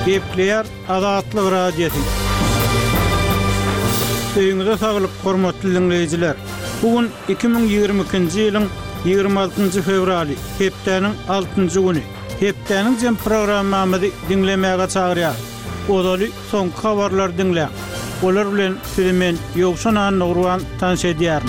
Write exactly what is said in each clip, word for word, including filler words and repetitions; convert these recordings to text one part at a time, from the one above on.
Gepleyer Azatlyk Radiosu. Öýüňize saglyk, hormatly dinleýijiler. Bugün iki bin ýigirme ikinji ýylyň ýygrimi altynjy fevraly, hepdeniň altynjy güni. Hepdeniň jem programmamyzy dinlemäge çagyrýar. Odaly soňky habarlar dinleýän. Olar bilen sizimen ýogşan Nurwan tanış edýär.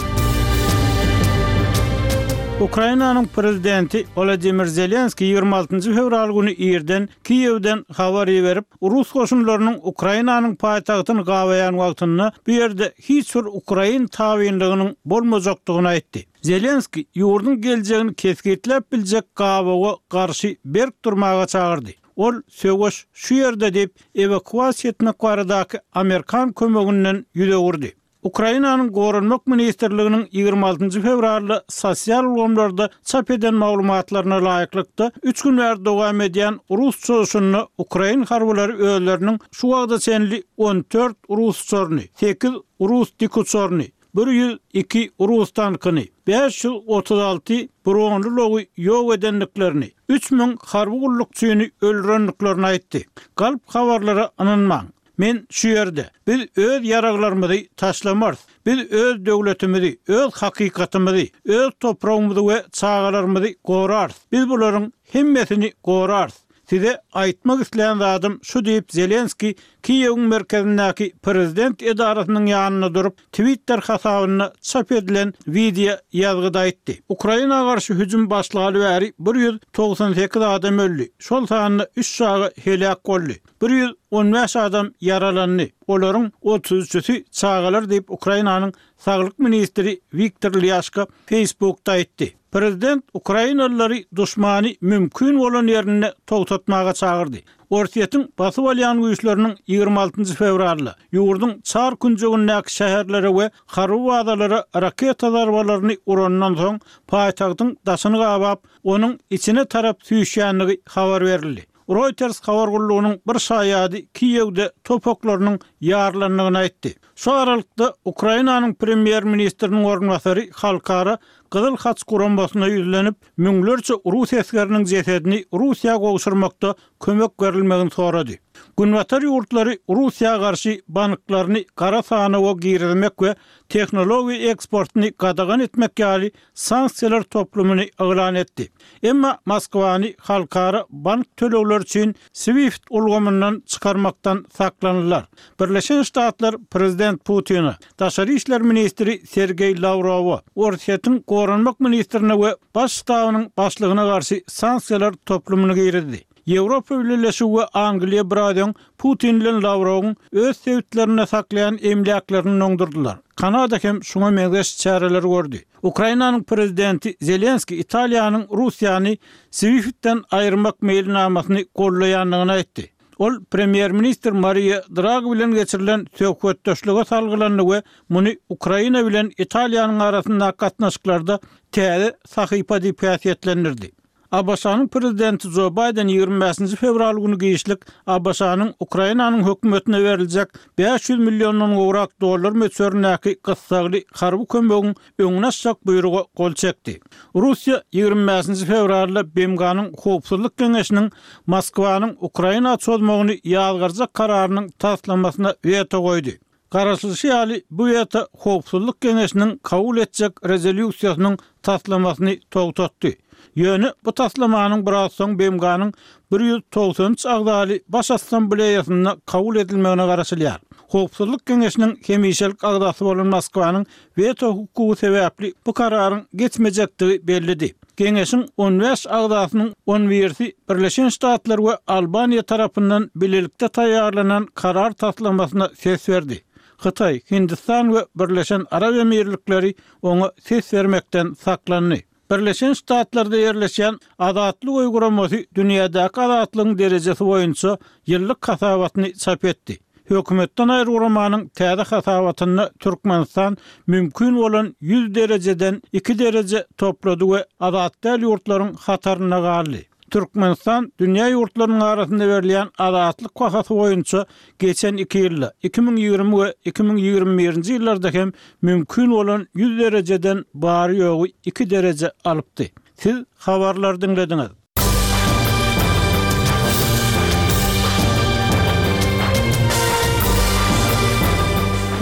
Ukrainanyň prezidenti Volodymyr Zelenski ýygrimi altynjy fevral güni ýerden Kiýewden habar berip, Rus goşunlarynyň Ukrainanyň paýtagtyny gabaýan wagtyny bu ýerde hiç bir Ukrain tabynlygynyň bolmajakdygyny aýtdy. Zelenski ýurdun geljegini kesgirtlep biljek gabaga garşy berk durmaga çagyrdy. Ol söwüş şu ýerde dep evakuasiýa etmek baradaky Amerikan kömeginden ýüze gurdy. Ukrainanyň Gorunmak Ministrliginiň ýygrimi altynjy fevralda sosial ulgamlarda çap eden maglumatlaryna laýyklykda üç gün bäri dowam edýän Rus çoşuny Ukrain harbalary öýleriniň şu wagda çenli on dört Rus çorny, sekiz Rus dikuçorny, bir ýüz iki Rus tankyny, beş ýüz otuz alty bronly logy ýok edenliklerini, üç min harby gullukçyny öldürenliklerini aýtdy. Galp habarlara ananmaň. Men şu ýerde biz öz ýaraglarymyzy taşlamaz. Biz öz döwletimizi, öz hakykatymyzy, öz toprağymyzy we çagalarymyzy gorar. Biz bularyň hemmesini gorar. Size aýtmak isleýän zadym şu diýip Zelenski Kiýewiň merkezindäki prezident edarasynyň ýanyna durup Twitter hasabyna çap edilen video ýazgyda aýtdy. Ukraina garşy hüjüm başlagy bäri bir ýüz togsan sekiz adam öldü. Şol sanyny üç şahy helak boldy. bir ýüz on beş adam yaralandy. Olaryň otuz üçi çagalar diýip Ukrainanyň saglyk ministri Viktor Lyashko Facebookda aýtdy. Prezident Ukrainalylary duşmany mümkin bolan ýerine togtatmaga çagyrdy. Ortiýetiň basyp alýan güýçleriniň ýygrimi altynjy fevralda ýurdun çar künjegindäki şäherlere we harby adalara raketa zarbalaryny urandan soň paýtagtyň daşyny gabap, onuň içine tarap süýşýänligi habar berildi. Reuters habar gullugynyň bir şaýady Kiýewde topaklarynyň ýarlanlygyny aýtdy. Şu aralykda Ukrainanyň premier ministriniň ornwasary halkara Gyzyl Haç gurambasyna ýüzlenip, müňlerçe Rus esgeriniň jesedini Russiýa gowşurmakda kömek berilmegini sorady. Günbatar ýurtlary Russiýa garşy banklaryny kara sahna we girmek we tehnologiýa eksportyny gadagan etmek ýaly sanksiýalar toplumyny aglan etdi. Emma Moskwany halkara bank tölegleri üçin Swift ulgamyndan çykarmakdan saklanýarlar. Birleşen Ştatlar prezident Putin, Daşary işler ministri Sergey Lavrov, Ortiýetiň Gorunmak ministrine we baş ştabynyň başlygyna garşy sanksiýalar toplumyny girdi. Ýewropa Birleşigi we Angliýa biraden Putin bilen Lavrowyň öz sebitlerini saklayan emliaklaryny oňdurdylar. Kanada hem şuna meňzeş çareler gördü. Ukrainanyň prezidenti Zelenski Italiýanyň Russiýany Swift'ten aýyrmak meýilnamasyny gollaýanlygyny aýtdy. Ol premier minister Maria Draghi bilen geçirilen söhbetdeşlige salgylandy we muny Ukraina bilen Italiýanyň arasyndaky gatnaşyklarda täze sahypa diýip ýaşatlanyrdy. Abaşanyň prezidenti Joe Biden ýygrimi beşinji fevral güni giýişlik Abaşanyň Ukrainanyň hökümetine beriljek beş ýüz million gowrak dollar möçörnäki gyssagly harby kömegiň öňüne çak buýrugy gol çekdi. Russiýa ýygrimi beşinji fevralda B M G-nyň Howpsuzlyk Geňeşiniň Moskwanyň Ukraina çözmegini ýazgyrjak kararynyň taslamasyna veto goýdy. Garaşlyşy ýaly bu veto Howpsuzlyk Geňeşiniň kabul etjek rezolýusiýasynyň taslamasyny togtatdy. Ýöne bu taslamanyň biraz soň B M G-nyň bir ýüz togsanynçy agdaly baş assambleýasyna kabul edilmegine garaşylýar. Howpsuzlyk Geňeşiniň hemişelik agdasy bolan Moskwanyň veto hukuky sebäpli bu kararyň geçmejekdigi bellidi. Geňeşiň on beş agdasynyň on birisi Birleşen Ştatlar we Albaniýa tarapyndan bilelikde taýýarlanan karar taslamasyna ses berdi. Hytaý, Hindistan we Birleşen Arab Emirlikleri oňa ses bermekden saklandy. Birleşen Ştatlarda ýerleşen Azatlyk uyguramasy dünýädäki azatlygyň derejesi boýunça ýyllyk hasabatyny çap etdi. Hökümetden aýrylmanyň täze hasabatyny Türkmenistan mümkin bolan yüz derejeden iki derece toplady we azatlyk ýurtlaryň hataryna galdy. Türkmenistan dünýä ýurtlarynyň arasynda berilýän azatlyk bahasy boýunça geçen iki ýylda iki bin ýygrimi we iki bin ýygrimi birinji ýyllarda hem mümkin bolan yüz derejeden bary ýogy iki derece alypdy. Siz habarlar dinlediňiz.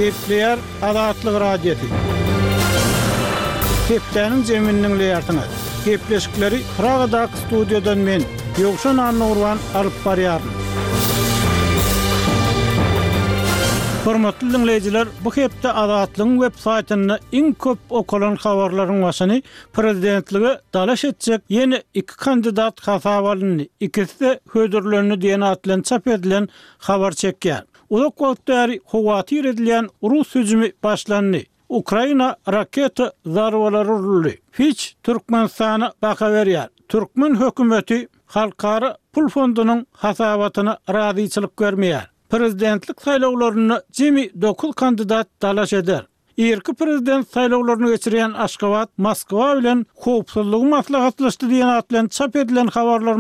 Kepler Adatlyk radiosi. Keplenin jeminiň leýartyna. Kepleşikleri Pragadaky studiýadan men Ýogşan Annurwan alyp barýaryn. Hormatly dinleýijiler, bu hepde Adatlyň web saýtyny iň köp okulan habarlaryň başyny prezidentligi dalaş etjek ýene iki kandidat hasap alındy. İkisi de hödürlerini diýen atlan çap edilen habar çekýär. Uzak wagtary howatyr edilen Rus hüjümi başlandy. Ukraina raketa zarbalary uruldy. Hiç Türkmenistana baka berýär. Türkmen hökümeti halkara pul fondunyň hasabatyna razyçylyk görmeýär. Prezidentlik saýlawlaryny jemi dokuz kandidat dalaş eder. Irki prezident saýlawlaryny geçirýän Aşgabat, Moskwa bilen howpsuzlygy maslahatlaşdy diýen atlan çap edilen habarlar